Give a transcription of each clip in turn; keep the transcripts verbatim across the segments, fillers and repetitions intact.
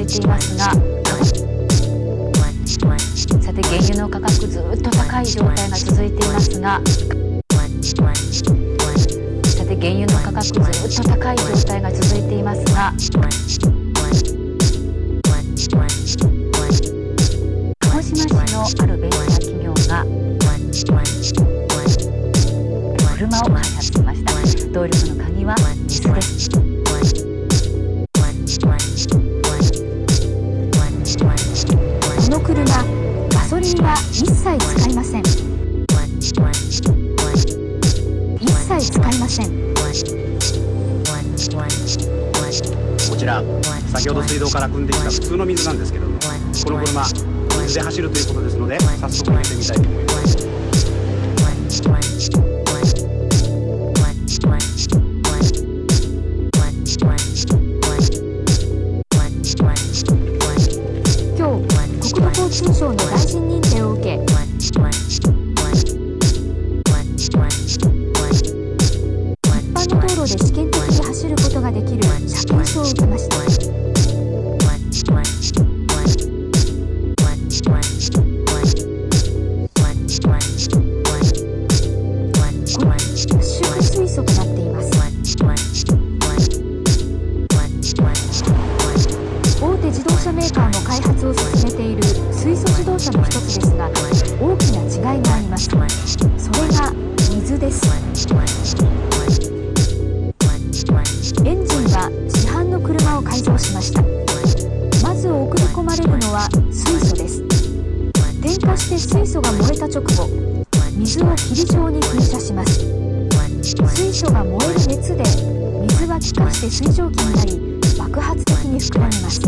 ていますが、さて原油の価格ずっと高い状態が続いていますが、さて原油の価格ずっと高い状態が続いていますが、鹿児島市のあるベンチャー企業が車を開発しました。動力の鍵は水です。この車、ガソリンは一切使いません。一切使いません。 こちら、先ほど水道から汲んできた普通の水なんですけども、この車、水で走るということですので、早速入れてみたいと思います。 今日、国土交通省の大臣認定を受け、一般の道路で試験的に走ることができる車検証を受けました。主水素となっています。大手自動車メーカーも開発を進めている水素自動車の一つですが、大きな違いがあります。それが水です。エンジンは市販の車を改造しました。まず送り込まれるのは水素です。点火して水素が燃えた直後、水を霧状に噴射します。水素が燃える熱で水は気化して水蒸気になり、爆発的に膨らみます。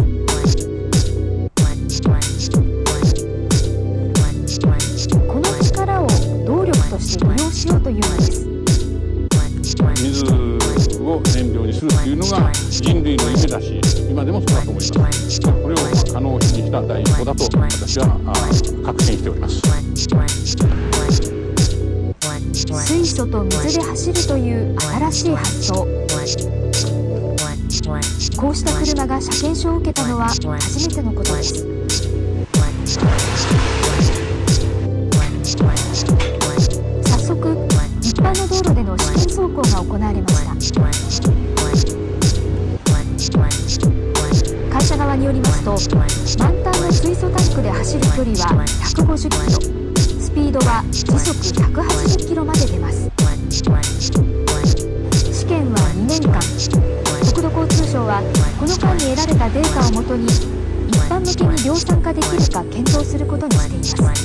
この力を動力として利用しようというのです。 水を燃料にするというのが人類の夢だし、今でもそうだと思います。これを可能にした第一歩だと私は確信しております。 水素と水で走るという新しい発想。こうした車が車検証を受けたのは初めてのことです。早速、一般の道路での試験走行が行われました。会社側によりますと、満タンの水素タンクで走る距離はひゃくごじゅっキロ、スピードは時速ひゃくはちじゅっキロまで出ます。試験はにねんかん。国土交通省はこの間に得られたデータをもとに一般向けに量産化できるか検討することにしています。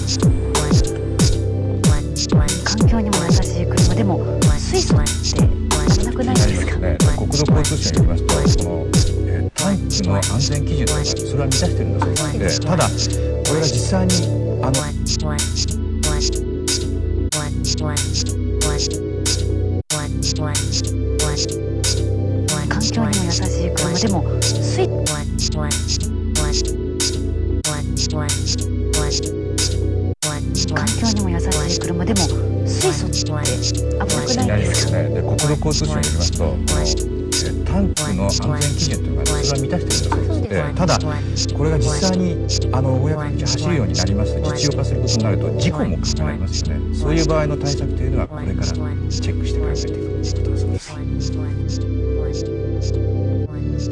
環境にも優しい車でも水素って危なくないですか？ ね、国土交通省によりますと、この、えー、タンクの安全基準とかそれは満たしているんだそうです。で、ただこれが実際にあの環境にも優しい車でも水環境にも優しい車でも水素って危なくないですか？ で、国土交通省によりますと、このタンクの安全基準というのがそれは満たしているんだそうです。で、ただこれが実際にあの公の道を走るようになりますと、実用化することになると事故も考えられますよね。そういう場合の対策というのはこれからチェックして考えていくということだそうです。